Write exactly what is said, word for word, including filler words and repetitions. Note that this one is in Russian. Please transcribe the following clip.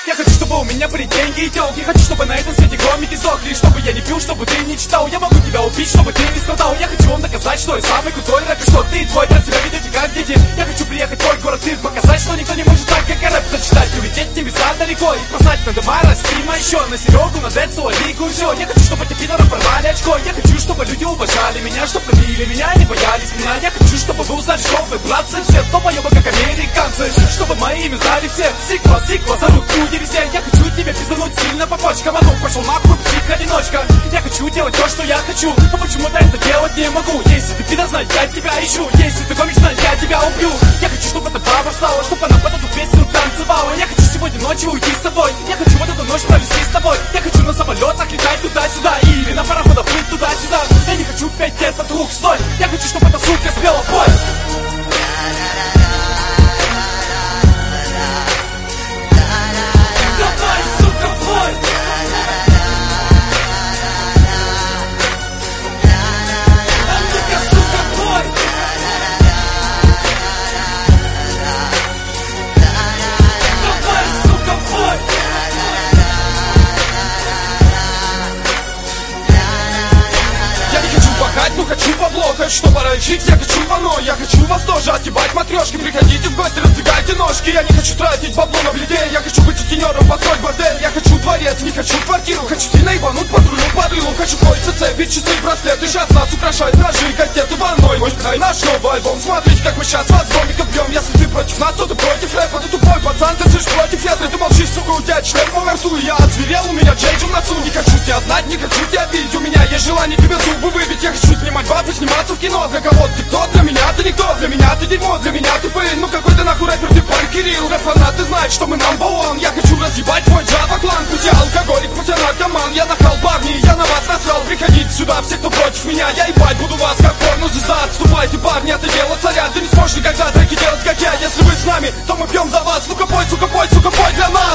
Я хочу, чтобы у меня были деньги и телки. Хочу, чтобы на этом свете комики сдохли. Чтобы я не пил, чтобы ты не читал. Я могу тебя убить, чтобы ты не страдал. Я хочу вам доказать, что я самый крутой рэп. И что ты и твой брат себя ведете как дети. Я хочу приехать в твой город и показать, что никто не может так, как я рэп. Зачитать, улететь небеса далеко. И послать на дома, Растима еще. На Серегу, на Децу, Алику, все. Я хочу, чтобы эти пидоры порвали очко. Я хочу, чтобы люди уважали меня, чтобы любили меня, не боялись меня. Я хочу, чтобы вы узнали, что вы, братцы, все долбоебы, как американцы. Чтобы мои имя знали все. Сиква, сиква, за руку не висеть. Я хочу тебе пиздануть сильно по почкам. А ну пошел нахуй, псих-одиночка. Я хочу делать то, что я хочу, но почему-то это делать не могу. Если ты пидор, знать, я тебя ищу. Если ты комик, знать, я тебя убью. Я хочу, чтобы эта баба встала, чтобы она под эту песню танцевала. Я хочу сегодня ночью уйти с тобой. Я хочу вот эту ночь провести с тобой. Я хочу на самолетах летать туда-сюда. Или на пароходах плыть туда-сюда. Я не хочу петь этот лук, стой. Я хочу, чтобы эта сука спела бой. Давай, сука, бой. А ну-ка, сука, бой. Давай, сука, бой. Я не хочу пахать, но хочу бабло. Хочу, чтобы рычить, я хочу вано. Я хочу вас тоже отъебать матрешки. Приходите в гости, раздвигайте ножки. Я не хочу тратить бабло на бледей. Я хочу быть сутенером, построить бордель. Я хочу дворец, не хочу квартиру. Хочу сильно ебануть патрулю под рылу. Хочу кольца, цепи, часы, браслеты. Сейчас нас украшают ножи, кастеты ванной. Мой край, наш новый альбом. Смотрите, как мы сейчас вас громиков бьем. Если ты против нас, то ты против рэпа. Ты тупой пацан, ты слышишь против ветра. Ты молчишь, сука, у тебя член в моем рту. Я озверел, у меня джейджи в носу. Не хочу тебя знать, не хочу тебя видеть. У меня есть желание тебе зубы выбить. Я хочу снимать бабы, сниматься в кино. Для кого ты кто? Для меня ты никто. Для меня ты дерьмо, для меня ты пыль. Ну какой ты нахуй рэпер, ты парень Кирилл. Рэп-фанаты знают, что мы number one. Я хочу разъебать твой джава-клан. Пусть я алкоголик, пусть я наркоман. Я нахал, парни, я на вас насрал. Приходите сюда, все, кто против меня. Я ебать буду вас, как порно-звезда. Отступайте, парни, это дело царя. Ты не сможешь никогда треки делать, как я. Если вы с нами, то мы пьем за вас. Ну-ка пой, сука, пой, сука, пой для нас.